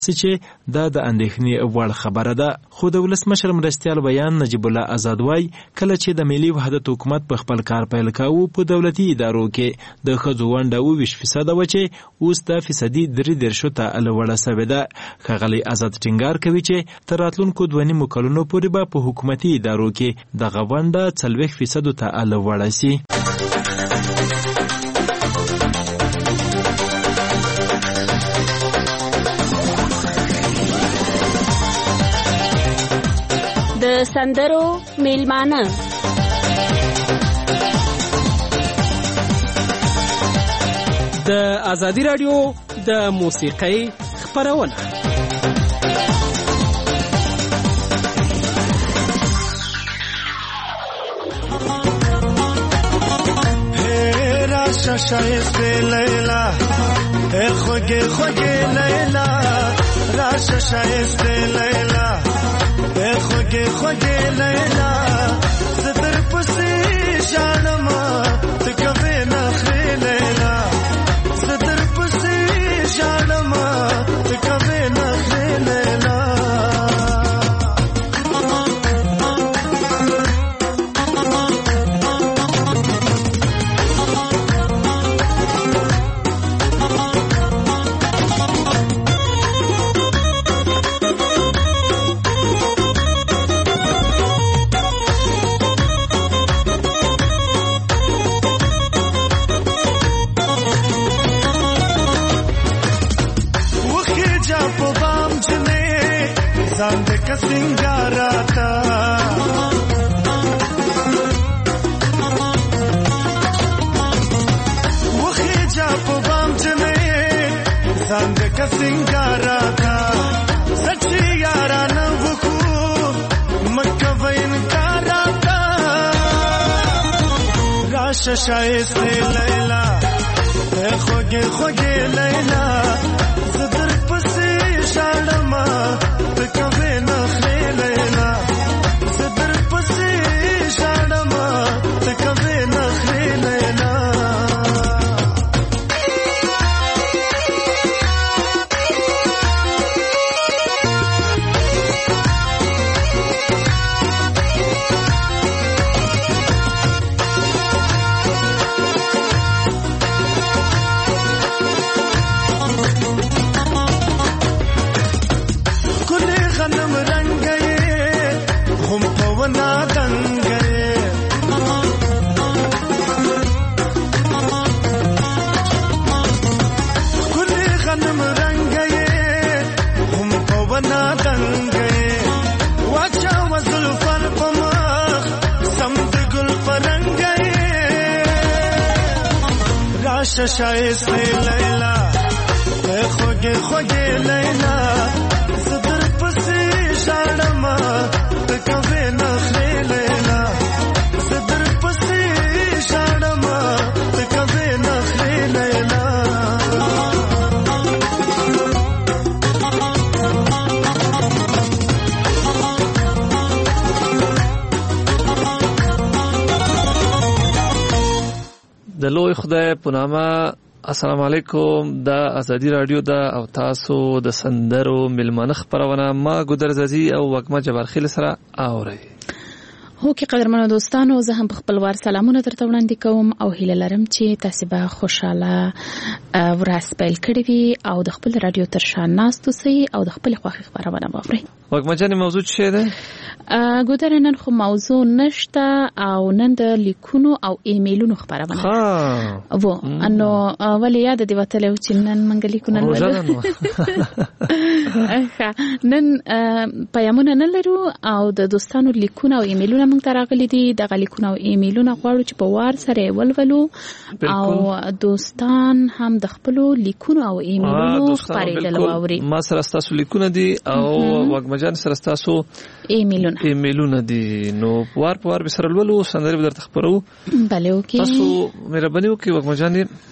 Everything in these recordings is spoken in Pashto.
چې دا د اندېښنې وړ خبره ده. خو د ولسمشر مرستیال بیان نجیب الله آزاد وایي کله چې د ملي وحدت حکومت په خپل کار پیل کاوه په دولتي ادارو کې د ښځو ونډه 20% وه چې اوس د فیصدي 33 ته لوړه سوې ده. ښاغلی آزاد ټینګار کوي چې تر راتلونکو 2.5 کلونو پورې به په حکومتي ادارو کې دغه ونډه 40% ته لوړه سي. د سندرو میلمانه د ازادي رادیو د موسیقۍ خپرونه. راشه شایسته لیلا ای خوږې خوږې لیلا راشه شایسته لیلا ای خوږې خوږې لیلا زه در پسې ژاړم ته کوې نخرې لیلا زه در پسې ژاړم ته کوې نخرې لیلا सिंगाराता वो खिजा पबाम चने सांद का सिंगाराता सच्ची यारा न वखू मक्का वइन काराता राश शायस्ते लैला ए खोगे खोगे लैला सदर पसे शालमा कवे नखरे लेला सदर पसे शाडमा कवे नखरे लेला शायस्ते लैला ए खोगे खोगे लैला सदर पसे शाडमा त कवे नखरे लैला सदर पसे शाडमा त कवे नखरे लैला د لوی خدای په نامه. السلام علیکم. د ازادي رادیو د او تاسو د سندرو میلمانه خبرونه ما ګودرزازي او وګما جبارخیل سره اوري. هو کې قدرمنو دوستانو زه هم په خپل وار سلامونه درته وړاندې کوم او هیله لرم چې تاسو به خوشاله ورځ پیل کړئ وي او د خپل رادیو تر شا ناستو سي او د خپل خوښي خبرونه واورئ. وګما جان موضوع څه ده؟ ګودر نن خو موضوع نشته او نن د لیکونو او ایمیلونو خبرونه. وو انو ولې یاد دی وتلو چې نن منګ لیکونه ولرو. نن پیغامونه نه لرو او د دوستانو لیکونه او ایمیلونه موږ ته راغلي دي. د لیکونه او ایمیلونه غواړو چې په وار سره ولولو او دوستان هم د خپل لیکونو او ایمیلونو خبرېدل واوري. ما سره تاسو لیکونه دي او وګما جان سره تاسو ایمیلونه دي نو وار په وار به سره ولولو سندري به درته خبرو. بله اوکې تاسو مهرباني وکړئ وګما جان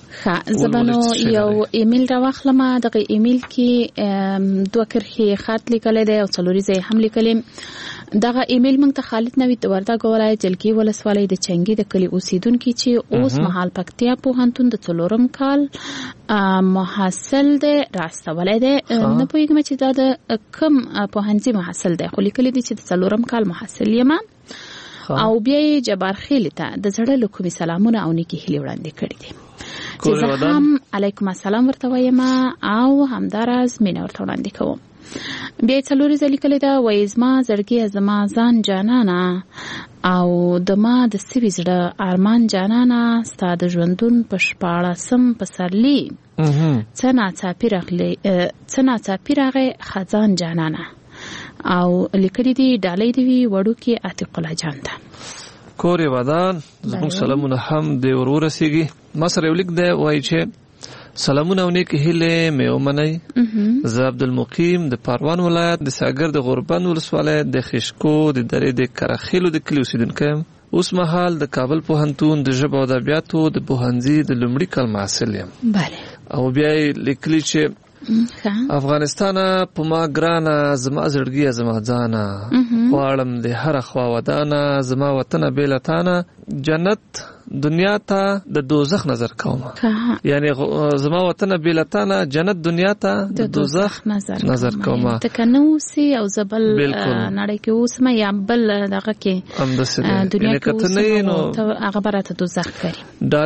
زبانو یو ایمیل راوخلم. دغه ایمیل کې 2 کرښې خط لیکل دی او 4 ځای هم لیکل. دغه ایمیل موږ ته خالد نوید د وردګ ولایت جلګي ولسوالۍ د چنګي د کلی اوسیدونکو چې اوس مهال پکتیا پوهنتون د 4م کال محصل دی راستولای دی. نه پوهیږم چې دا د کوم پوهنځي محصل دی، خو لیکل دي چې د 4م کال محصل یم. او بیا جبار خیل ته د زړه له کومې سلامونه او نیکی هیلې وړاندې کړې دي چې زه هم علیکم السلام ورته وایم او همداراز مینه ورته وړاندې کوم. بیا 4 ځله لیکلې ده، وایي زما زړګیه زما ځان جانانه او د ما د سوي زړه ارمان جانانه، ستا د ژوندون په 14 پسرلي څه ناڅاپي راغی خزان جانانه. او لیکلې دي ډالۍ دی وړوکې عتیق الله جان ته. کور ودان زموږ سلامونه هم د ورورسیږي. ما سره یو لیک دی، وایي چې سلامونه او نیک هیلې مې ومنئ. زه عبدالمقیم د پروان ولایت د ساګر د غوربند ولسوالۍ د خشکو د درې د کرخیلو د کلي اوسیدونکی یم. اوس مهال د کابل پوهنتون د ژبو او ادبیاتو د پوهنځي د لومړي کال محصل یم. او بیا یې لیکلي چې افغانستان په ما ګرانه، زما زړګیه زما ځانه، غواړم د هر خوا ودانه، زما وطن بیلتانه، جنت دنیا ته د دوزخ نظر کوم. یعنی زما وطن بیلتانه، جنت دنیا ته د دوزخ نظر کوم. تکنوسی او زبل نړۍ کې اوس ما یا بل دغه کې دنیا کې اوس هغه برات دوزخ کوي.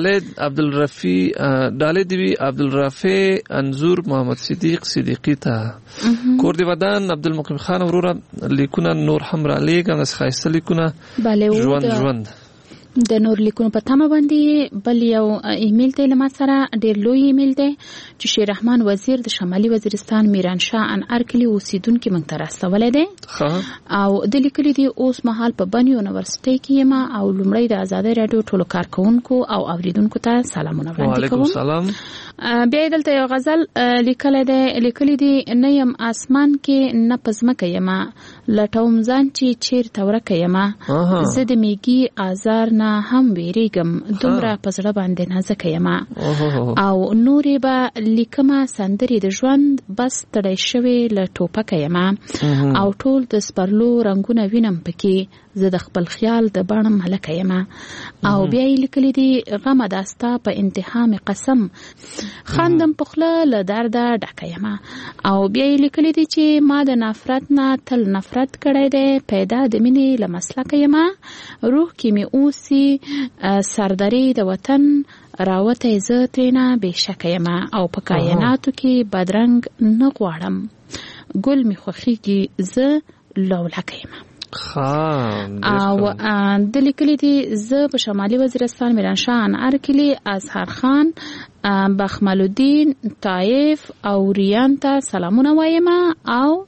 ډالې دی عبدالرافع انزور محمد صدیقی ته. کور دی ودان عبدالمقیم خان وروره لیکونه نور هم را لیکم، د خایسته لیکونه ژوند د نور لیکونو په تمه باندې. بل یو ایمیل دی له ما سره، ډېر لوی ایمیل دی چې شیر رحمان وزیر د شمالي وزیرستان میرانشاه انار کلي اوسیدونکي موږ ته راستولی دی. او د لیکلي دي اوس مهال په بن یونیورسټۍ کې یم او لومړی د ازادۍ راډیو ټولو کارکوونکو او اوریدونکو ته سلامونه وړاندې کوم. وعلیکم السلام. بیا دلته یو غزل لیکلی دی، نه یم اسمان کې نه په ځمکه یم، لټوم ځان چې چیرته ورکه یم، زه د میږي آزار نه هم ویریږم، دومره په زړه باندې نازکه یم. او نورې به لیکمه سندرې د ژوند، بس تړی شوې له ټوپکه یم، او ټول د سپرلو رنګونه وینم پکې، زه د خپل خیال د بڼم هلکه یم. او بیا یې لیکلی دي، غمه داستا په انتها مې قسم، خندم په خوله له درده ډکه یم. او بیا یې لیکلی دي چې ما د نفرت نه تل نفرت کړی دی، پیدا د مینې له مسلکه یم، روح کې مې اوسي سردرې د وطن، راوتی زه ترېنه بې شکه یم، او په کایناتو کې بدرنګ نه غواړم، ګل مې خوښیږي زه لولکه یم. او د لیکلي دي، زه په شمالي وزیرستان میرانشاه انار کلي اظهر خان بخمل الدین طایف او ریان ته سلامونه وایم، او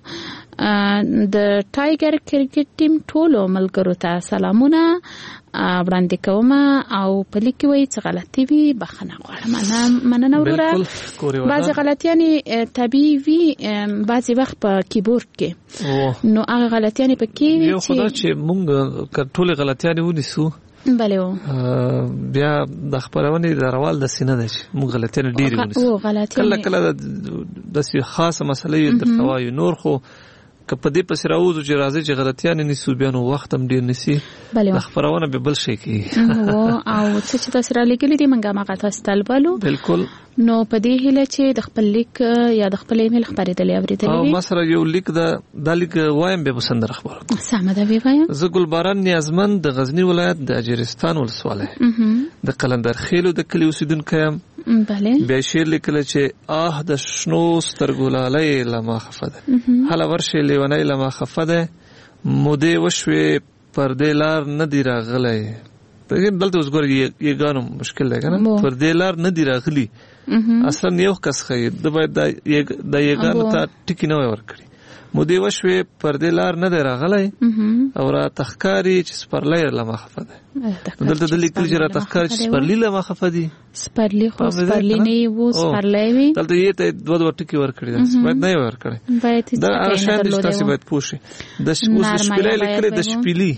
د ټایګر کرکټ ټیم ټولو ملګرو ته سلامونه وړاندې کوم. او په لیک کې وایي چې غلطي وي بخښنه غواړم. مننه وروره. بعضې غلطیانې طبیعي وي، بعضې وخت په کیبورډ کې، نو هغه غلطیانې پکې وي یو خدا چې مونږ ټولې غلطیانې ونیسو. بله بیا د خپرونې د روال د سینه ده چې مونږ غلطیانې ډېرې ونیسو. کله داسې خاصه مسله یې درته وایو، نور خو که په دې پسې راوځو چې راځي چې غلطیانې نیسو، بیا نو وخت هم ډېر نیسي، د خپرونه به بل شی کوي. او څه چې تاسو رالیکلي دي موږ هماغه تاسو ته لولو. بالکل. نو په دې هیله چې د خپل لیک یا د خپل ایمیل خبرېدلې اورېدلې وي. او ما سره یو لیک دا لیک وایم به بسندر خبر. سمه ده وی وایم. زه ګلباران نیازمند د غزنی ولایت د اجرستان ولسوالۍ د قلندر خیلو د کلي اوسیدونکی یم. بله. بیا شعر لیکلی چې د شنو سترګو لالی له ما خفه ده، هله ورشې لیونی له ما خفه ده، مودې وشوې پر دې لار نه دی راغلی. دلته اوس ګوره یګانو مشکل دی که نه، پر دې لار نه دی راغلی. اصلا یو کس ښایي ده باید د یګانو ته ټکي نه وای ورکړي. مودې وشوې پر دې لار نه دی راغلی او راته ښکاري چې سپرلی له ما خفه دی. دلته د لیکلي چې راته ښکاري چې سپرلي له ما خفه دي. سپرلي خو سپرلي نه وو، سپرلی وي. دلته یې ته دوه ټکي ورکړي، باید نه یې ورکړی. دا هغه شیان دي چې تاسې باید پوه شئ. اوس د شپیلۍ لیکلي د شپیلي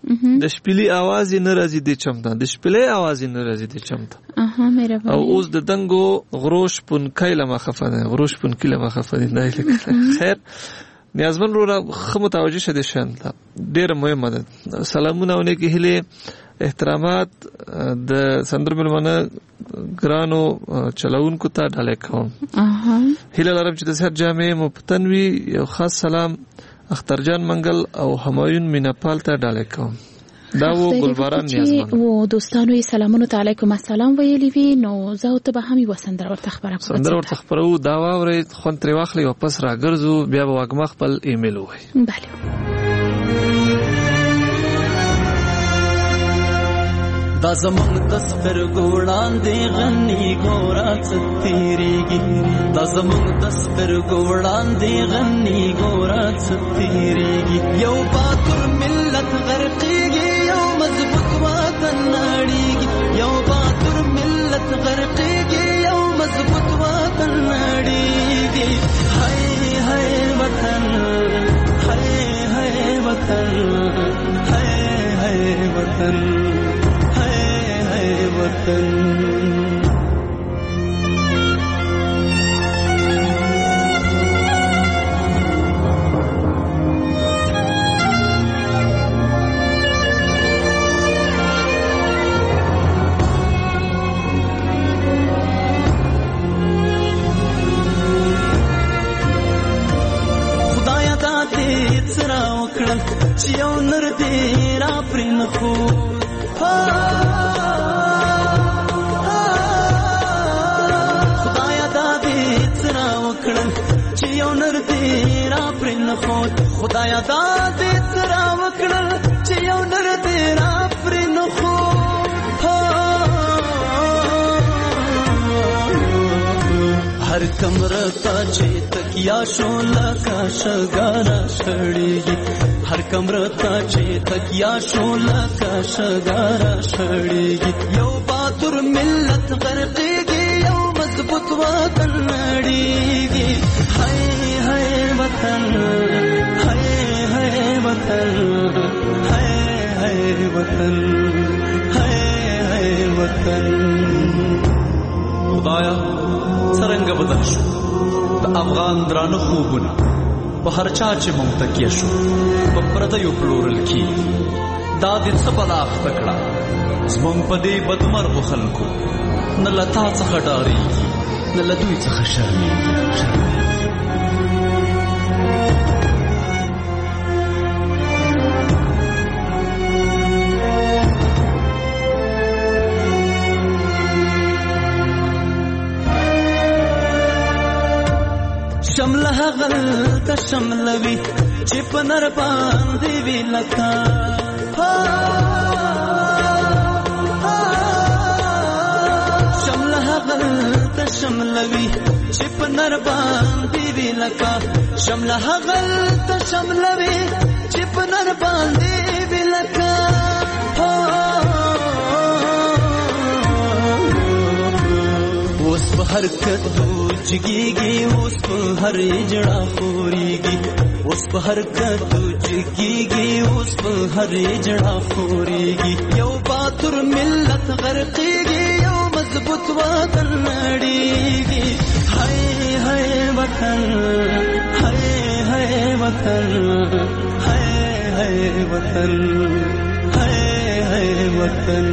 د شپېلې आवाज نه راځي د چمته د شپېلې आवाज نه راځي د چمته او اوس د دنګو غروش پونکای لمه خفنه غروش پونکای لمه خفنه نه خیر نیازمن رو خو متوجه شده شانته ډېر مهمه ده سلامونه ونه کې هله احترامات د سندر ملمنه ګرانو چلاونکو ته ډالې کوم هله لرم چې د سر جامع مفتنوي یو خاص سلام اخترجان منګل او همایون میناپال ته ډالې کوم دا و ګلباران نیازمن و دوستانو یې سلامونه علیکم السلام ویلي وی نو زه ته به هم وسندر ورته خبره کوم سندر ورته خبرو دا واوري خون تر واخلي واپس راګرځو بیا به واګم خپل ایمیل وای bale دا زمونږ د سترګو وړاندې غني ګوره څه تېرېږي دا زمونږ د سترګو وړاندې غني ګوره څه تېرېږي یو باتور ملت غرقېږي یو مضبوط وطن نړېږي یو باتور ملت غرقېږي یو مضبوط وطن نړېږي هاي هاي وطن هاي هاي وطن هاي هاي وطن وطن خدایا دا دې څرا وکړل چې یو نر دې را پرې نه خو خدایا دا دې ترا وکړل چې یو نر دې را پرې نه خو هر کمره ته چې تکیا شو لکه شګاره شړېږي هر کمره ته چې تکیا شو لکه شګاره شړېږي یو باتور ملت غرقېږي یو مضبوط وطن نړېږي هاي هاي وطن هاي هاي وطن هاي هاي وطن هاي هاي وطن خدایا څرنګه بدل شو د افغان درانه خوبونه په هر چا چې مونږ تکیه شو په پردیو پلورل کی دا دې څه بلا اخته کړه زمونږ په دې بدمرغو خلکو نه له تا څخه ډارېږي نه له دوی څخه شرمېږي شمله غل ته شملوي چې په نر باندې وی لکا شمله غل ته شملوي چې په نر باندې وی لکا شمله غل ته شملوي چې په نر باندې وی لکا اوس په حرکت جگیږي اوس په هر جړه خوريږي اوس په حرکت جگیږي اوس په هر جړه خوريږي یو باتور ملت غرقېږي یو مضبوط وطن نړېږي هاي هاي وطن هاي هاي وطن هاي هاي وطن هاي هاي وطن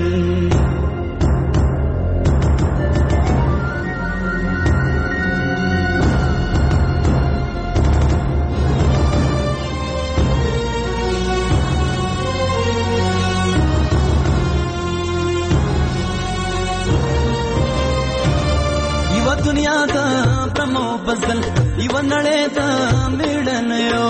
دنیا دا برمو بزل یو نړۍ دا میړن یو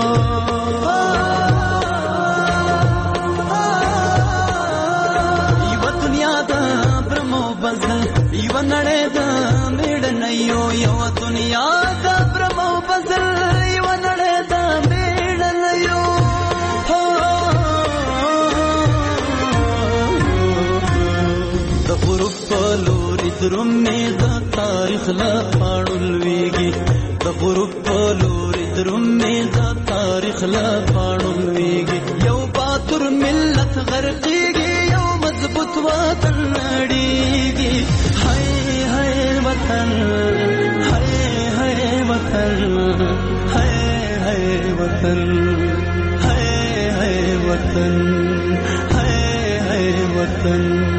یو دنیا دا برمو بزل یو نړۍ دا میړن یو یو دنیا دا برمو بزل یو نړۍ دا میړن یو د غروب په لوري درومې دا تاریخ لا پاړل ویږي د غروب په لوري درومې دا تاریخ لا پاړل ویږي یو باتور ملت غرقيږي یو مضبوط وطن نړیږي هاي هاي وطن هاي هاي وطن هاي هاي وطن هاي هاي وطن هاي هاي وطن.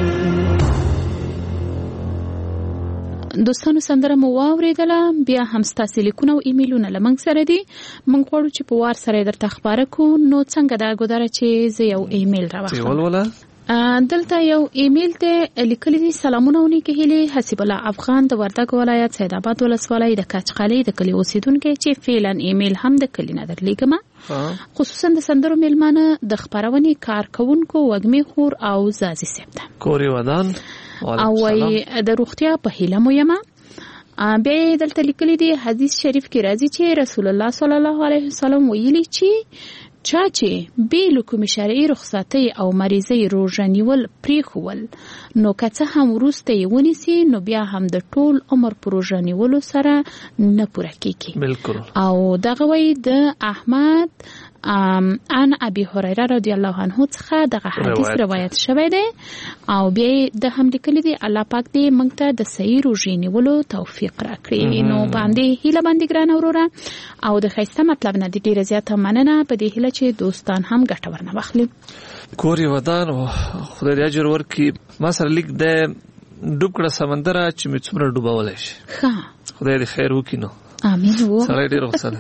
دوستانو سندره مو واوریدله، بیا هم ستاسو لیکونه او ایمیلونه لمنګ سره دي. موږ غواړو چې په وار سره درته خبره کو. نو څنګه دا ګودره چې زه یو ایمیل راوخم. دلته یو ایمیل ته لیکلي دي: سلامونه او نیکه هیلې. حسیب الله افغان د وردګ ولایت سید آباد ولسوالۍ د کچقالي د کلی اوسیدونکو چې فعلا ایمیل هم د کلی نه درلیږم. خصوصا د سندرو میلمانه د خبرونې کارکونکو وګمې خور او زازي سپته کوري ودان او وای د روغتیا په هیله مو یم. بیا دلته لیکلي دي حدیث شریف کې راځي چې رسول الله صلی الله علیه وسلم ویلي چې چا چې بیل کوم شرعي رخصتي او مریضي روزه نیول پریښول نو که څه هم وروسته یې ونیسي نو بیا هم د ټول عمر پر روزه نیولو سره نه پوره کیږي. بالکل. او دغه وی د احمد عن ابي هريره رضی الله عنه څخه دغه حدیث روایت شوی دی. او بیا د هم لیکلي دي الله پاک دې موږ ته د صحیح روزې نیولو توفیق راکړي. نو باندې هیله باندې ګران اورونه او د خیسته مطلب نه دي ډیره زیاته مننه په دې هیله چې دوستان هم ګټه ورنه واخلي. کوري ودان او خدای دې اجر ورکړي. ما سره لیک د ډوب کړه سمندر چې مې څومره ډوبولای شي. ښه خدای دې خیر وکړي. نو امين. وو سره دې روښانه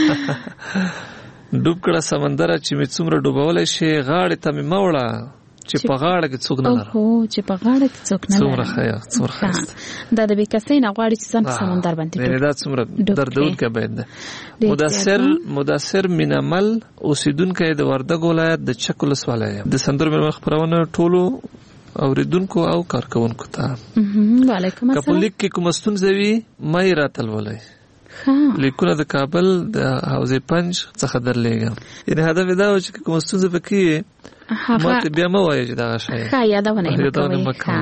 ډوب کړه سمندر چې مې څومره ډوبولای شي غاړې ته مې موړه چې په غاړه کې څوک نه لري. او چې په غاړه کې څوک نه لري. څومره خیر څومره خیر. دا د بیکسې نه غواړي چې ځان په سمندر باندې ډوب. دا څومره دردونکې باید ده. مدثر مینامل اوسیدونکو د وردګ ولایت د چک ولسوالۍ د سندرو مېلمه خبرونه ټولو اوریدونکو او کارکونکو ته. وعلیکم السلام. کپلیک کې کوم ستونزه وي مې راتل ولای. لیکونه د کابل د حوزه پنج څخه درلېږم. یعنی هدف دا و چې کوم ستونزه پکې ماته بیا مو وایي چې دا شی ښه یادونه مکوي.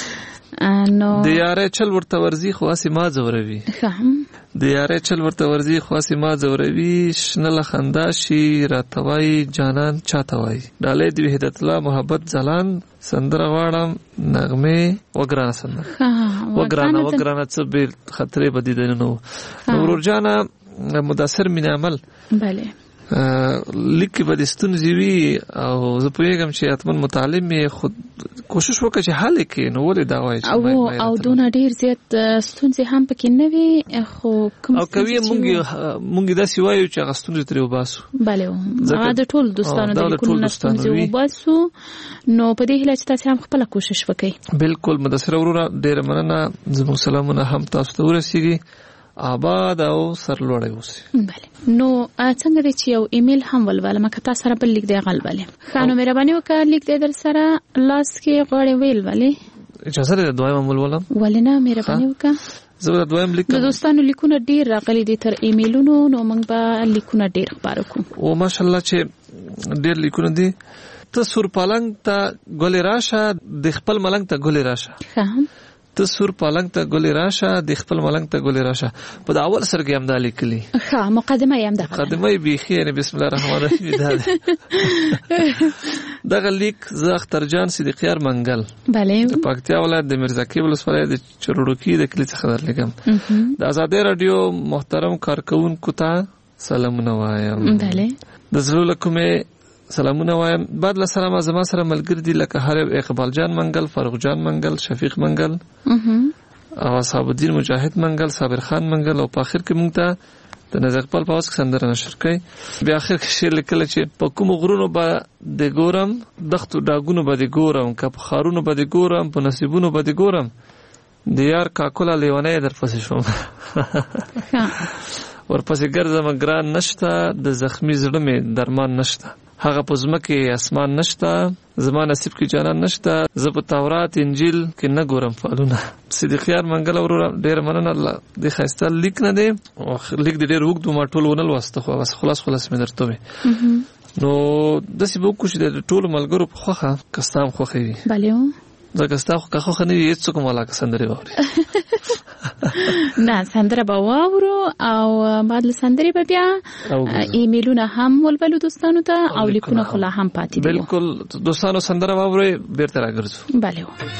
نو د یارې چل ورته ورزي خاصه ما زوروي. د یارې چل ورته ورزي خاصه ما زوروي شنل خندا شي راتوي جانان چاتوي ډالې د وحدت الله محبت زلان سندره واړم نغمه وګرانه سندره وګرانه څه به خطرې بدیدنه نو ورجانه مدثر مینامل. بله لیکي به د ستونزې وي او زه پوهېږم چې حتمن متعلم یې خود کوشش وکړي چې حل کړي. نو ولې دا وایي او دونه ډېر زیات ستونزې هم پکې نه وي خو کوم او کوي مونږ داسې وایو چې هغه ستونزې ترې وباسو. بله هغه د ټولو دوستانو د لیکونو نه ستونزې وباسو. نو په دې هیله چې تاسې هم خپله کوشش وکړئ. بالکل. مدثر وروره ډېره مننه. زموږ سلامونه هم تاسو ته ورسیږي. آباد او سرلوړی اوسئ. بله. نو څنګه دی چې یو ایمیل هم ولولم که تاسو سره بل لیک دی غلبلې خانو مهرباني وکړه لیک دی در سره لاس کې غوړې ویل ولې اجازه لري دویم ولولم ولنه مهرباني وکړه. زه دویم لیک د دوستانو لیکونه ډیر راغلي دي تر ایمیلونو. نو موږ به لیکونه ډیر خبرو کوو. او ماشاءالله چې ډیر لیکونه دي. ته سور پالنګ ته ګولې راشه د خپل ملنګ ته ګولې راشه. ته سور پالنګ ته ګولې راشه د خپل ملنګ ته ګولې راشه. په د اول سر کې هم دا لیکلي. ښه مقدمه یې هم ده. مقدمه یې بیخي یعنې بسم الله الرحمن الرحیم ده. دغه لیک زه اخترجان صدیقیار منګل بله د پکتیا ولایت د میرزاکي ولسوالۍ د چروډوکي د کلي څخه درلېږم. د ازادۍ راډیو محترم کارکونکو ته سلامونه وایم. بله د زړه له کومې سلامونه وایم. بعد له سلامه زما سره ملګري دي لکه هر اقبال جان منګل، فاروق جان منګل، شفیق منګل او اصحاب الدین مجاهد منګل، صابر خان منګل او په اخر کې مونږ ته د نظر خپل پاوس سندره نشر کړي. بیا اخر کې شعر لیکل چې په کوم غرونو به د ګورم دختو ډاګونو به د ګورم که په خارونو به د ګورم په نصیبونو به د ګورم د یار کاکوله لیونی در پسې شوم. ورپسې ګرځم ګران نشته د زخمی زړه مې درمان نشته. هغه په ځمکه اسمان نشته زما نصیب کې جانان نشته. زه په تورات انجیل کې نه ګورم فالونه. صدیقیار منګل وروره ډېر مننه. الله دې ښایسته لیک نه دی لیک دې ډېر اوږد ما ټول ونه لوسته خو بس خلاص مې درته وې. نو داسې به وکړو چې د ټولو ملګرو په خوښه که ستا هم خوښه وي. بله ځکه ستا خو که خوښه نه وي هېڅوک هم ولاکه سندرې واوري. نه سندره به واورو او بعد له سندرې به بیا ایمیلونه هم ولولو دوستانو ته او لیکونه خو لا هم پاتې دي. بالکل دوستانو سندره واورئ بیرته راګرځو. بله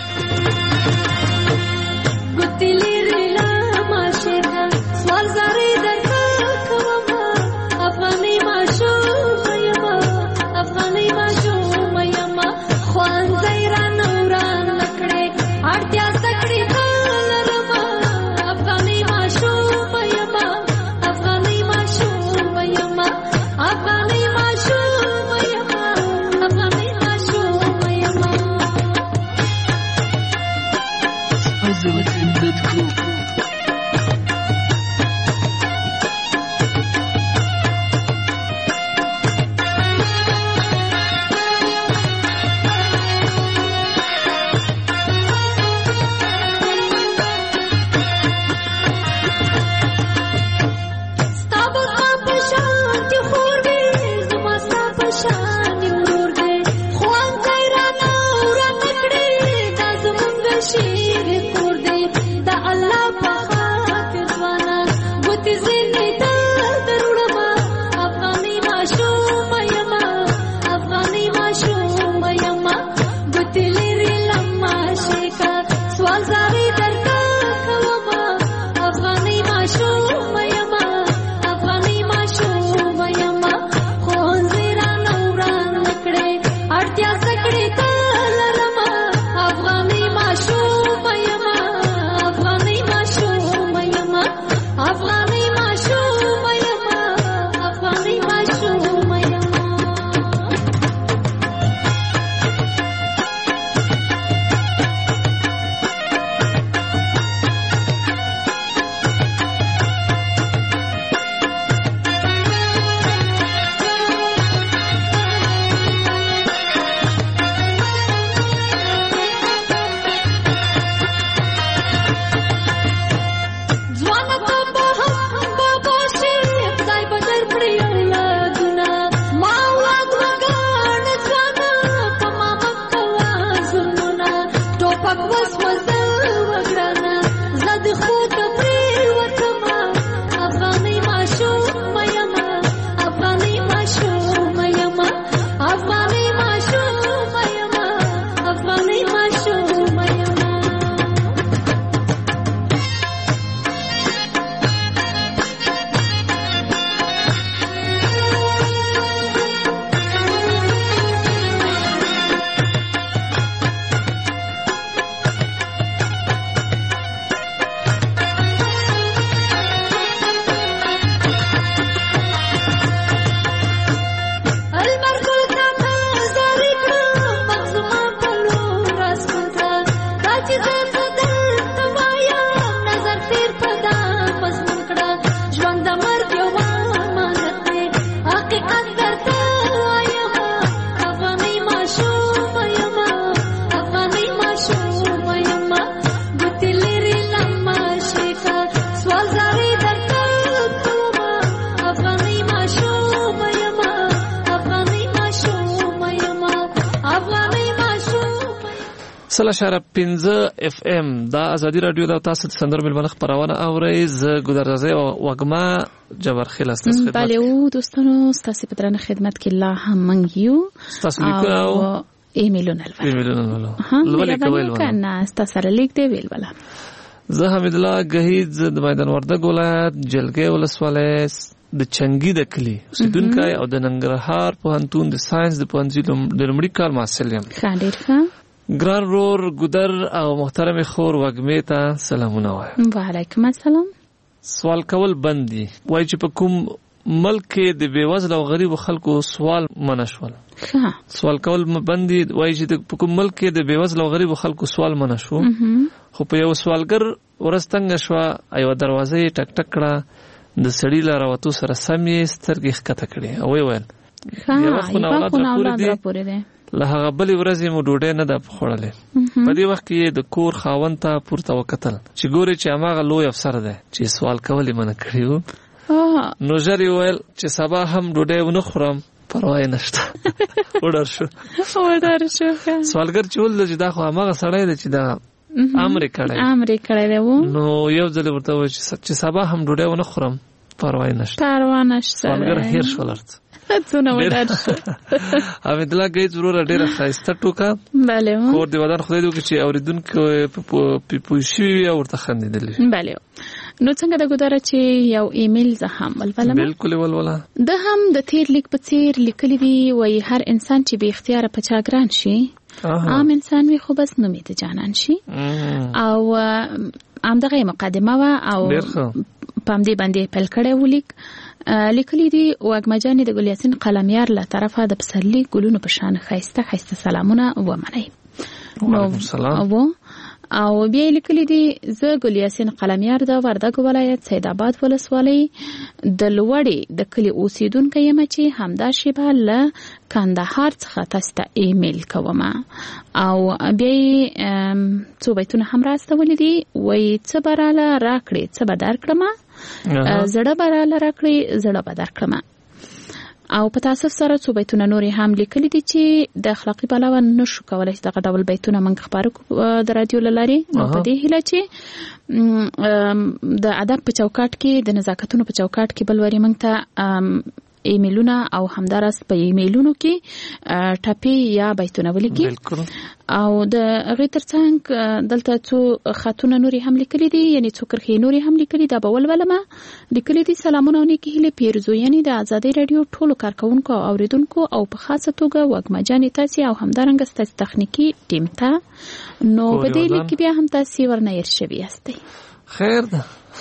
سلاشاره 15 اف ام دا ازادي رادیو دا تاسو ته سندر ملمن خبرونه اورئ ز ګذرځي وګما جبر خلاص تاسو خدمت بله او دوستانو تاسو په درنه خدمت کې لا هم منګیو تاسو لیکو ایمیلونه لولې کول کنه تاسو سره لیک دی ویل ولا زه حمید الله غهید د میدان وردګ ولایت جلګې ولسوالۍ د چنګي د کلی اوسیدونکو او د ننګرهار پوهنتون د ساينس د پوهنځي د لومړي کال محصل یم. خاندیر ښه ګران رور ګدر او محترم خور وګمې ته سلامونه وایم. وعلیکم السلام. سوال کول بندي وای چې په کوم ملک کې د بیوزله او غریب خلکو سوال منشول. ښه سوال کول بندي وای چې په کوم ملک کې د بیوزله او غریب خلکو سوال منشو خو په یو سوالګر ورستنګ شو ایو دروازه ټک ټک کړه د سړی لاره وته سره سمې سترګې ښکته کړې او ویل یو خو اولاد راپورې ده له هغه بلې ورځې مو ډوډۍ نه ده خوړلې. په دې وخت کې د کور خاوند ته پورته وکتل چې ګوري چې هماغه لوی افسر دی چې سوال کول یې منع کړی و. نو ژر یې ویل چې سبا هم ډوډۍ ونه خورم پروا یې نشته. وډار شو سوالګر چې ول چې دا خو هماغه سړی دی چې دا امر کړی و. نو یو ځل ورته و چې سبا هم ډوډۍ ونه خورم، پروا نشته مګر هیر شولرت څونه ودار شو. حمید الله گیج وروره ډیره ښایسته ټوکه. بله کور دی ودان خدای دې وکړي چې اوریدونکو پوه شوي وي او ورته خندېدلي. بله نو څنګه د ګودره چې یو ایمیل زه هم ولولم. بالکل ولوله. ده هم د تیر لیک په څیر لیکلی دی وایي هر انسان چې بې اختیاره په چا ګران شي عام انسان وي خو بس نوم یې د جانان شي. او همدغه مقدمه وه او په همدې باندې پیل کړی و لیک. لیکلی دی واګمجانې د ګل یاسین قلمیار له طرفه د پسرلي ګلونو په شان ښایسته سلامونه ومنئ. وعلیکم السلام. او بیا لیکلی دی زه ګل یاسین قلمیار د وردګ ولایت سید آباد ولسوالۍ د لوړې د کلي اوسیدونکی یم چې همدا شیبه له کندهار څخه تاسو ته ایمیل کوم. او بیا څو بیتونه هم راستولي دي. وایي څه به راله راکړې څه به درکړم، زړه به راله راکړې زړه به درکړم. او په تاسف سره څو بیتونه نورې هم لیکلي دي چې د اخلاقي پلوه نشو کولی چې دغه ډول بیتونه موږ خپاره کړو د رادیو له لارې. نو په دې هیله چې د ادب په چوکاټ کې د نزاکتونو په چوکاټ کې بل وری موږ ته ایمیلونه او همدارس په ایمیلونو کې ټاپي یا بیتونه ولیکي. او د هغې ترڅنګ دلته څو خطونه نورې هم لیکلي دي، یعنې څو کرښې نورې هم لیکلي. دا به ولولمه. لیکلي دي سلامونه او نیکې هیلې پیرزو، یعنې د ازادۍ راډیو ټولو کارکوونکو او اوریدونکو او په خاصه توګه وږمجانې تاسې او همدارنګه ستاسې تخنیکي ټیم ته. نو په دې لیک کې بیا هم تاسې ورنیر شوي یاستئ. خیر ده.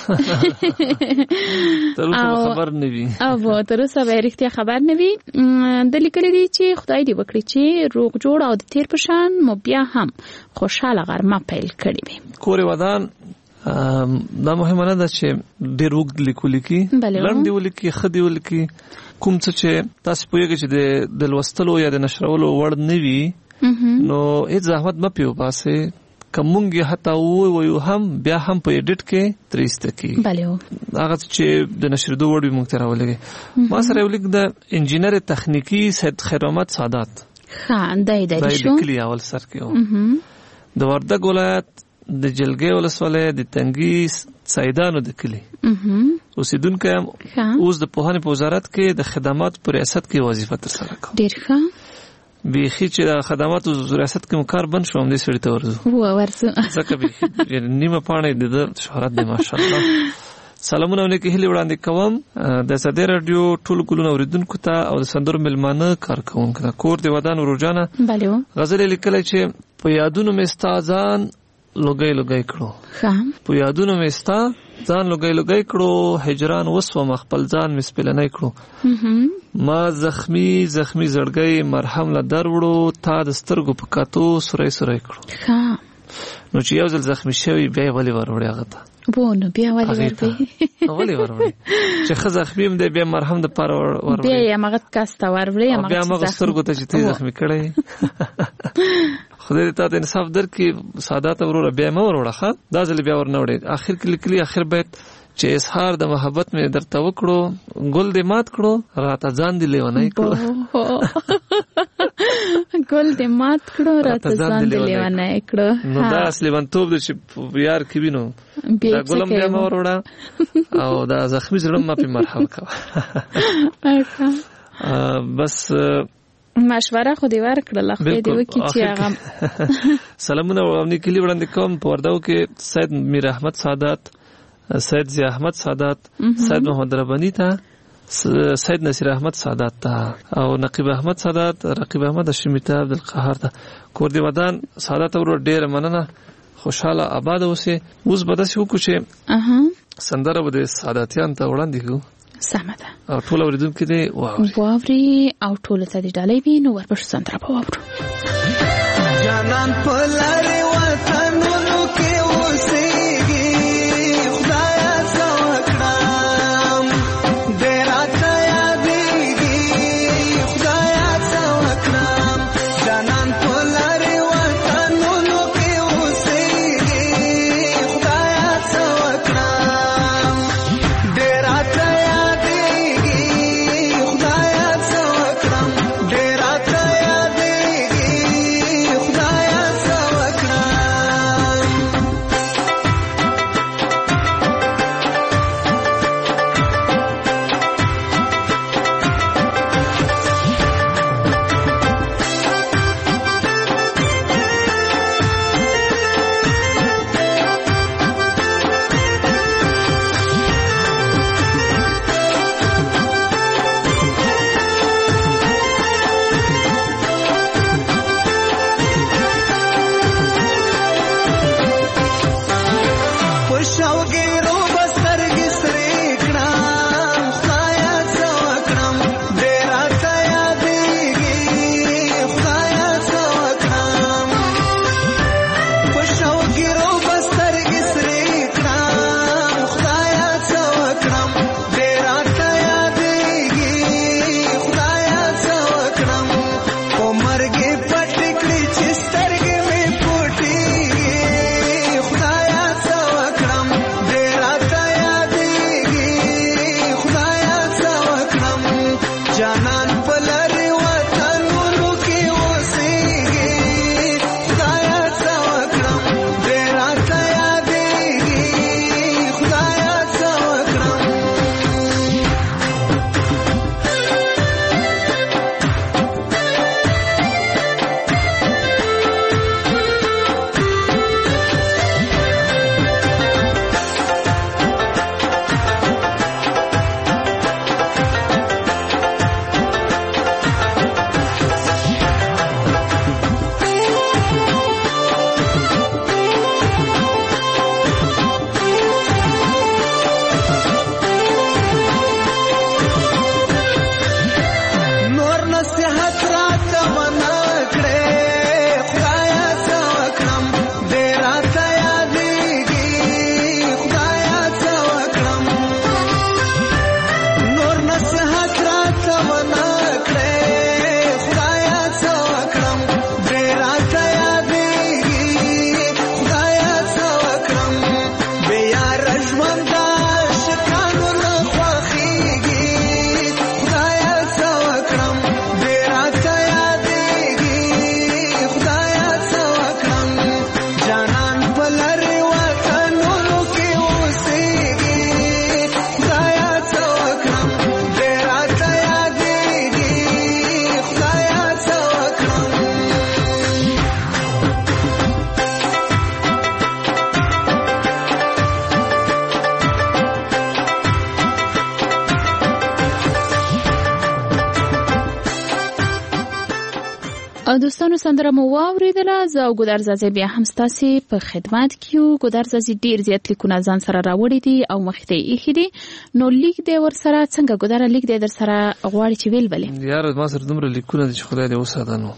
تروسه خبر نه وي. او تروسه به رښتیا خبر نه وي. د لیکلي دي چې خدای دې وکړي چې روغ جوړ او د تیر په شان مو بیا هم خوشاله غرمه پیل کړې وي. کور ودان دا مهمه نه ده چې ډېر اوږد لیکي، لنډ ولیکي، ښه دې ولیکي. کوم څه چې تاسو پوهېږئ چې د لوستلو یا د نشرولو وړ نه وي نو هېڅ زحمت مه پرې وباسئ. که مونږ یې حتی ووایو هم بیا هم په ایډیټ کې ترې ایسته کېږي. هغه چې د نشرېدو وړ وي مونږ ته راولېږي. ما سره یو لیک د انجینر تخنیکي سید خیر محمد سادات دی لیکلي اول سر کې و. د وردګ ولایت د جلګۍ ولسوالۍ د تنګي سیدانو د کلي اوسېدونکی یم. اوس د پوهنې په وزارت کې د خدماتو په ریاست کې وظیفه ترسره کوم. ډېر ښه. بیخي چې د خدماتو ریاست کې مو کار بند شو همدې سړي ته ورځو ځکه بیخي نیمه پاڼه یې د شهرت دی ماشاءالله. سلامونه او نیکې هیلې وړاندې کوم د ازادۍ راډیو ټولو ګلونو اوریدونکو ته او د سندرو میلمانه کارکوونکو ته. کور دې ودان روجانه غزل یې لیکلی چې په یادونو مې ستا ځان لوګی کړو، په یادونو مې ستا ځان لوګی کړو، هجران وسوم خپل ځان مې سپلنی کړو. ما زخمی زړګی مرهم له در وړو، تا د سترګو په کاتو سوری کړو. نو چې یو ځل زخمی شوی بیا ولې وروړي هغه ته؟ نو بیا ولې وروړي چې ښه زخمی هم دی بیا مرهم د پاره وروړي، بیا یې همغه کس ته وروړي، بیا همغه سترګو ته چې ته زخمی کړی. خدای دې تا ته انصاف درکړي. سادات وروره بیا مه وروړه ښه، دا ځل بیا ورنه وړې. اخر کې لیکلي اخر بیت چې اظهار د محبت مې درته وکړو، ګل دې مات کړو راته ځان دې لیونی کړو. ګل دې مات کړو راته ځان دې لیونی کړو. نو دا اصلي ونتوب دی چې یار کې وینو دا ګلم بیا مه وروړه او دا زخمي زړه مه پې مرهم کوه. بس مشوره خو دې ورکړله، خدای دې وکړي چې هغه. سلامونه او نیکې هیلې وړاندې کوم. په وردګو کې سید میر احمد سادات، سید ضیا احمد سادات، سید محمد ربانی ته، سید نصیر احمد سادات ته او نقیب احمد سادات، رقیب احمد هاشمي ته، عبدالقهار ته. کور دې ودان سادات ورور ډېره مننه، خوشحاله آباد اوسې. اوس به داسې وکړو چې سندره به د ساداتیان ته وړاندې کړو. سمه ده. او ټول اوریدونکي دې واوري او ټول ته دې ډالۍ وي. نو ورپسې سندره به واورو. جانان په لارې وطنونو کې اوسېږي، خدایه څه وکړم دې راته یادېږي، خدایه څه وکړم. جانان په لارې وطنونو کې اوسېږي، خدایه څه وکړم دې راته یادېږي، خدایه څه وکړم دې راته یادېږي، خدایه څه وکړم. جانان په لرې وطنونو کې اوسېږي خدایه څه وکړم دی راته یادېږي خدایه څه وکړم دوستانو سندره مو واوریدله. زه او ګودر زازي بیا هم ستاسې په خدمت کې یو. ګودر زازي ډېر زیات لیکونه ځان سره راوړي دي او مخې ته یې ایښي دي. نو لیک دی ورسره څنګه ګودره لیک دی در سره غواړي چې ویل بلې؟ یاره ما سره دومره لیکونه دي چې خدای دې وساته نو.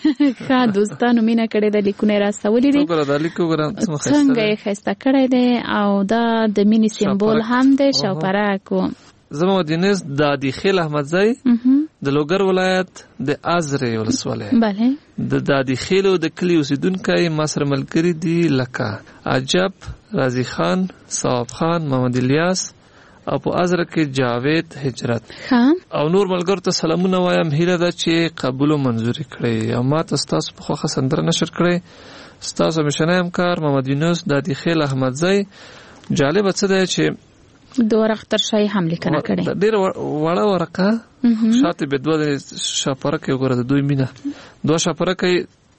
ښه دوستانو مینه کړې ده، لیکونه یې راستولي دي. وګوره دا لیک وګوره څنګه یې ښایسته کړی دی او دا د مینې سمبول هم دی شاپرک. زما ودینس د دادیخیل احمدزی د لوګر ولایت د ازرې ولسوالۍ بله د دادیخیلو د کلي اوسیدونکي ما سره ملګري دي لکه عجب، رازي خان، صاحب خان، محمد الیاس او په ازره کې جاوید هجرت او نور ملګرو ته سلامونه وایم. هیله ده چې قبول او منظور کړئ او ما ته ستاسو په خوښه سندره نشر کړئ. ستاسو مشنه همکار محمد یونس دادیخیل احمدزی. جالب څه دی چې دوه اختر شای هم لیکنه کړي. ډېر وړه ورقه شاته به دوه شاپرکه وګوره د دوی مینه دوه شاپرکه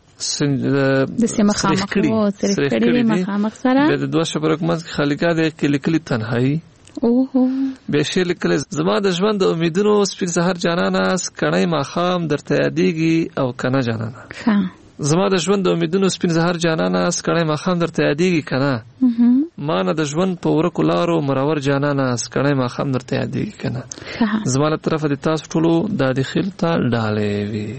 د سیمه خامخ وو سره کړي مخامخ سره د دوه شاپرک منځ خالیګا د کلیکلی تنهایی اوه به شعر لیکل. زما د ژوند د امیدونو سپین سحر جانانه سکړی ماخام درته یادېږي او کنه جانانه. زما د ژوند د امیدونو سپین سحر جانانه سکړی ماخام درته یادېږي کنه. ما نه د ژوند په ورکو لارو مرور جانانه سکړی ماخام درته یادېږي کنه. زما له طرفه د تاسو ټولو د داخل ته ډالې وي.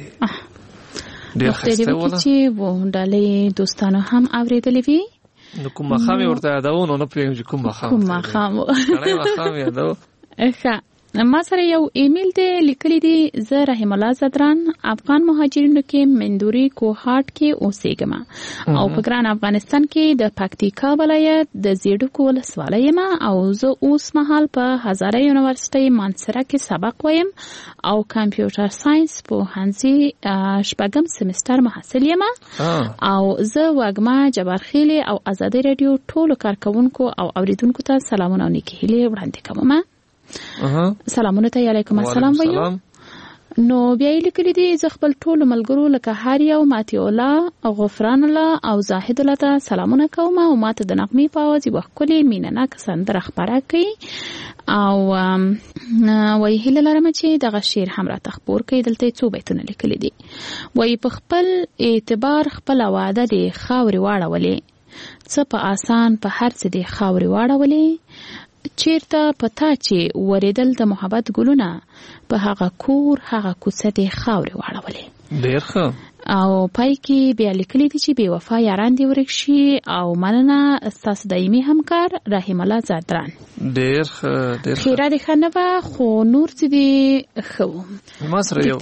ډېر ښایسته وله چې وو ډالې دوستانو هم اورېدلې وي. نو کوم ماخام یې ورته یادوو نو نه پوهېږم چې کوم ماخام سکړی ماخام یادوو. ښه ما سره یو ایمیل دی لیکلی دی. زه رحم الله زدران افغان مهاجرینو کې مندوري کوهاټ کې اوسېږم او په ګران افغانستان کې د پکتیکا ولایت د زیډکو ولسوالۍ یم او زه اوس مهال په هزاره یونیورسيټي مانسره کې سبق وایم او کمپیوټر ساينس پوهنځي شپږم سمستر محصل یم او زه وګما جبارخیل او آزادي رادیو ټولو کارکونکو او اوریدونکو ته سلامونه او نیکی هیلې وړاندې کوم. سلامونه ته علیکم السلام وایو. نو بیا یې لیکلي دي زه خپل ټولو ملګرو لکه هاریا او ماتی الله او غفران الله او زاهد الله ته سلامونه کوم او ماته د نغمې په اواز یوه ښکلې مینهناکه سندره خپره کوي او وایي هیله لرم چې دغه شعر هم راته خپور کړي. دلته یې څو بیتونه لیکلي دي. وایي په خپل اعتبار خپله وعده دې خاورې واړولې، څه په آسان په هر څه دې خاورې واړولې، چیرته پتا چې وریدل د محبت ګلونه، په هغه کور هغه کوڅه دې خاورې واړولې. ډېر ښه. او پای کې بیا لیکلي دي چې بې وفا یاران دې ورک شي او مننه ستاسو دایمي همکار رحیم الله زادران. ډېر ښه ډېر ښه. خیره دې ښه نه وه خو نور څه دې ښه وو. ما سره یو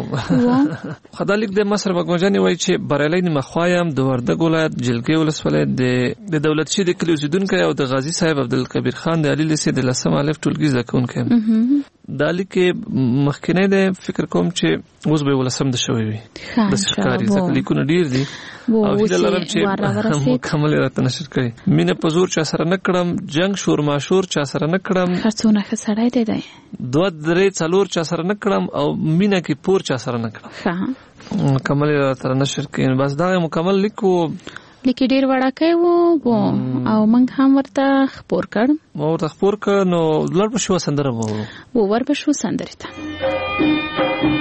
خدا لیک د مصر بګوجاني وایي چې بریلی نیمهخوا یم د وردګ ولایت جلګۍ ولسوالۍ د دولت شي د کلي اوسېدونکی او د غازي صاحب عبدالکبیر خان د علي لیسې د 10 الف ټولګي زده کوونکی یم. دا لیکې مخکنی دی فکر کوم چې اوس به ولسم د شوی وي د ښکاری ځکه لیکونه ډیر دي او هیله لرم چې مکمل راته نشر کړي. مینه په زور چا سره نه کړم، جنگ شور ماشور چا سره نه کړم، خرڅونه ښه سړی دی 2-3-4 چا سره نه کړم او مینه کې پور چا سره نه کړم. مکمل راته نشر کړي. بس دا مکمل لیکو لیکي ډیر وړاکې وو او موږ هم ورته خپور کړ. ما ورته خپور کړ نو لړ په شو سندره وو ور په شو سندره ته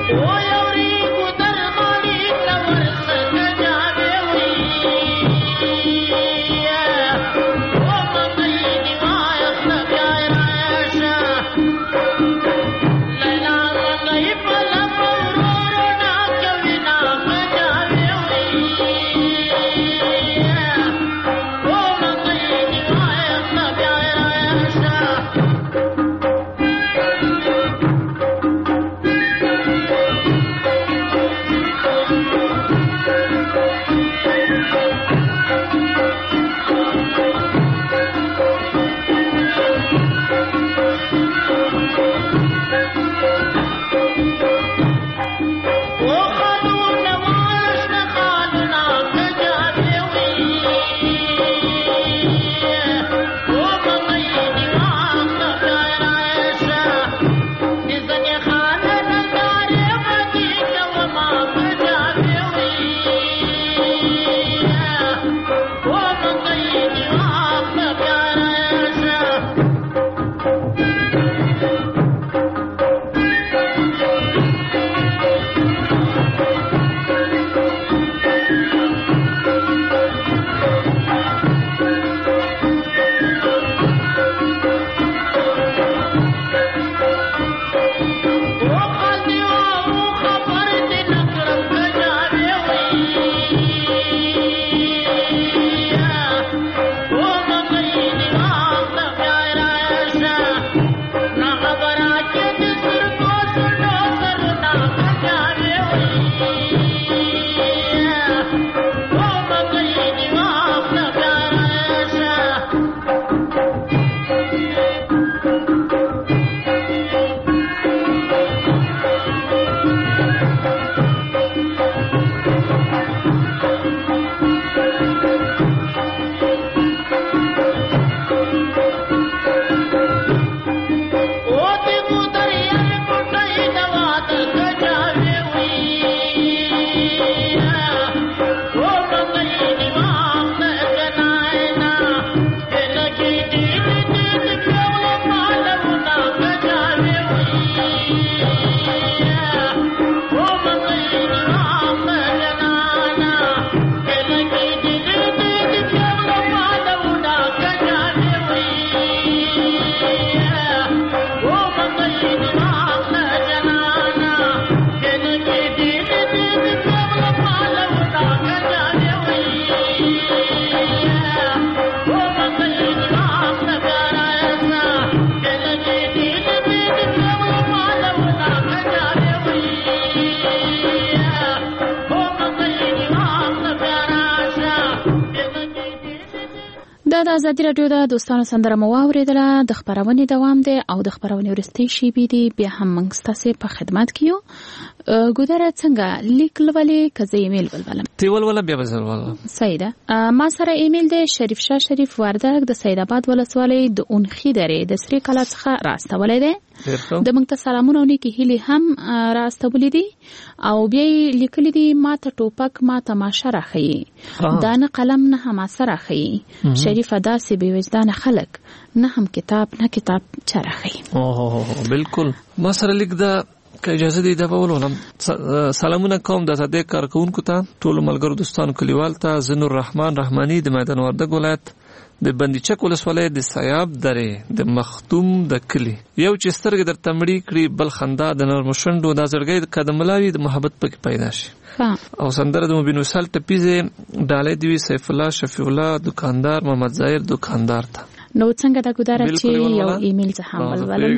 د ازادي رادیو د دوستانو سندره مو واوریدله. د خبرونې دوام دی او د خبرونې ورستۍ شیبې دي بیا هم موږ ستاسو په خدمت کې یو. ګودره څنګه لیک لولې که زه ایمیل ولولم؟ تی ولوله بیا به زه ولولم. صحیح ده. ما سره ایمیل دی شریف شاه شریف وردګ د سید آباد ولسوالۍ د اونخې درې د سری کلا څخه راستولی دی. د موږ ته سلامونه او نیکې هیلې هم راستولی دي او بیا یې لیکلی دي ما ته ټوپک ما تماشه راښیي دا نه قلم نه حماسه راښیي شریفه داسې بې وجدانه خلک نه هم کتاب نه کتاب چا راښیي. بالکل ما سره لیک ده که اجازه دی دا به ولولم. سلامونه کوم د ازادۍ کارکوونکو ته ټولو ملګرو دوستانو کلیوال ته. زه نور رحمان رحماني د میدان وردګ ولایت د بندیچک ولسوالۍ د سیاب درې د مختوم د کلي. یو چې سترګې درته مړې کړي بل خندا د نرمو شونډو دا زړګی د قدملاوي د محبت پکې پیدا شي. او سندره د مبین وصال ټپیزې ډالۍ دی سیف الله شفیع الله دکاندار محمد ظاهر دکاندار ته. نو څنګه دا ګودره چې یو ایمیل څه هم ولولم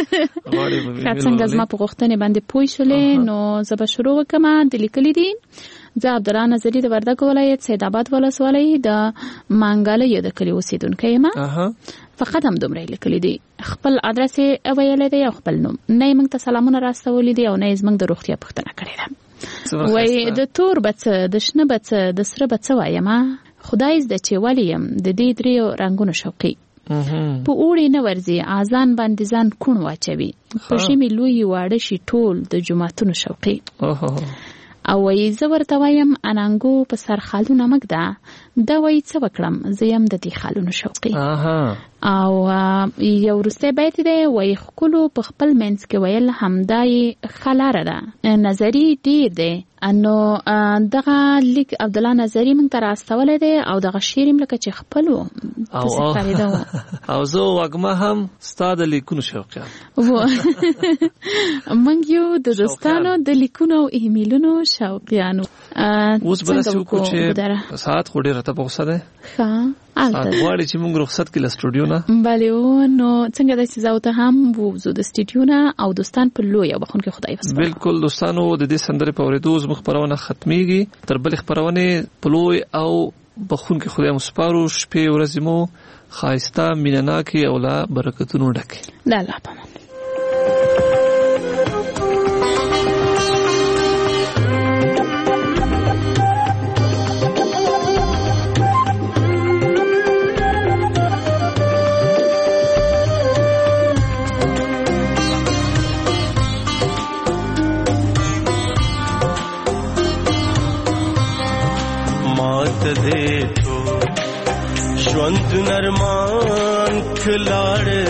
څنګه زما په غوښتنې باندې پوه شولې نو زه به شروع وکړم. د لیکلي دي زه عبدالله نظري د وردګ ولایت سید آباد ولسوالۍ د مانګاله د کلي اوسیدونکی یم. فقط هم دومره لیکلي دي خپل ادرس یې ویلی دی او خپل نوم، نه یې موږ ته سلامونه راستولي دي او نه یې زموږ د روغتیا پوښتنه کړې ده. وایي د تور به څه، د شنه به څه، د سره به څه وایمه، خدای زده چې ولې یم د دې دریو رنګونو شوقي. په اوړي نه ورځي اذان باندې ځان کوڼ واچوي، په ژمي لوی واړه شي ټول د جوماتونو شوقي. او وایي زه ورته وایم انانګو په سر خالونه مږده، دا وایي څه وکړم زه یم د دې خالونو شوقي. او یو وروستی بیت دی، وایي ښکلو په خپل منځ کې ویل همدا یې ښه لاره ده. نظري ډیر دی، نو دغه لیک عبدالله نظري موږ ته راستولی دی او دغه شعر یې لکه چې خپل و داسې ښکارېده و. او زه وږمه هم ستا د لیکونو شوقیان. موږ یو د دوستانو د لیکونو او ایمیلونو شوقیانو. اوس به داسې وکړو چې ساعت خو ډېر راته په غوسه دی، ساعت غواړي چې موږ رخصت کړي له سټوډیو نه. بلې نو څنګه داسې زه او ته هم ووځو د سټوډیو نه او دوستان په لوی او بخښونکي خدای وسپارو. بالکل دوستانو، د دې سندرې په اورېدو زموږ خپرونه ختمېږي. تر بلې خپرونې په لوی او بخښونکي خدای مو سپارو. شپې ورځې مو ښایسته، مینهناکې او له برکتونو ډکې. د الله په امان. ژوند نرمان کلاړې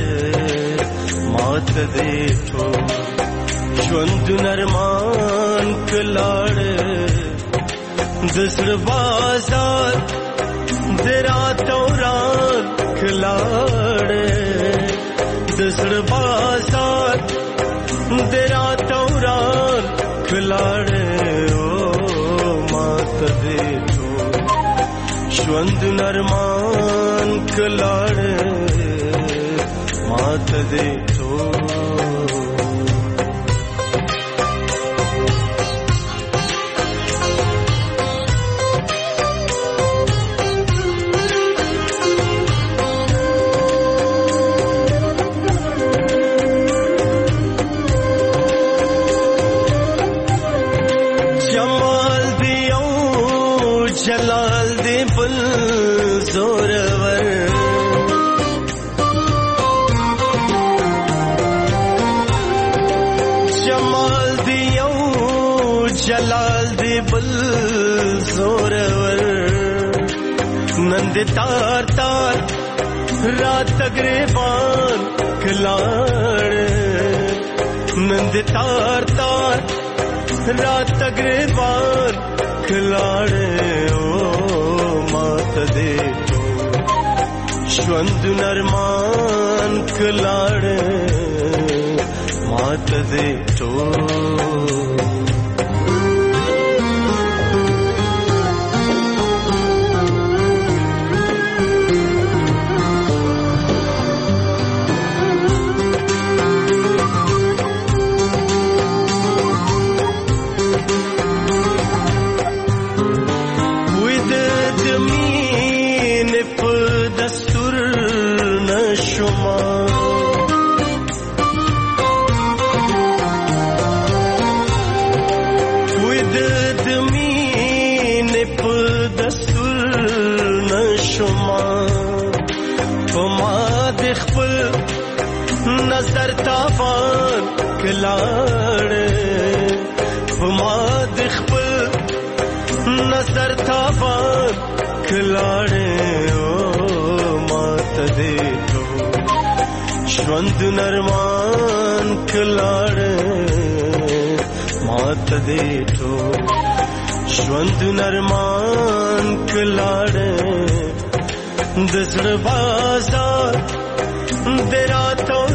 مات دې ټو ژوند نرمان کلاړې د زړه بازار د رات وران کلاړې د زړه بازار د رات وران کلاړې او مات دې ژوند نرمان کلاړې مات دې جمال دې او جلال دې بل زورور جمال دې او جلال دې بل زورور نند تار تار رات گریبان کلاړ نند تار تار رات گریبان کلاړ ژوند نرمان کلاړې مات دې نظر تابان کلاړې ما د خپل نظر تابان کلاړې او ما ته دې ژوند نرمان کلاړې ما ته دې ژوند نرمان کلاړې د زړه بازار د راتو